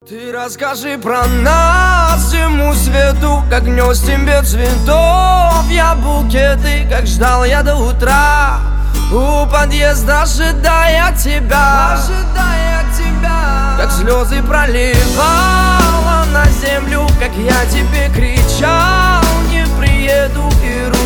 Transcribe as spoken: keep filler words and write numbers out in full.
Ты расскажи про нас всему свету, как нес тебе цветов я букеты, как ждал я до утра у подъезда, ожидая тебя, ожидая тебя, как слезы проливала на землю, как я тебе кричал: не приеду, и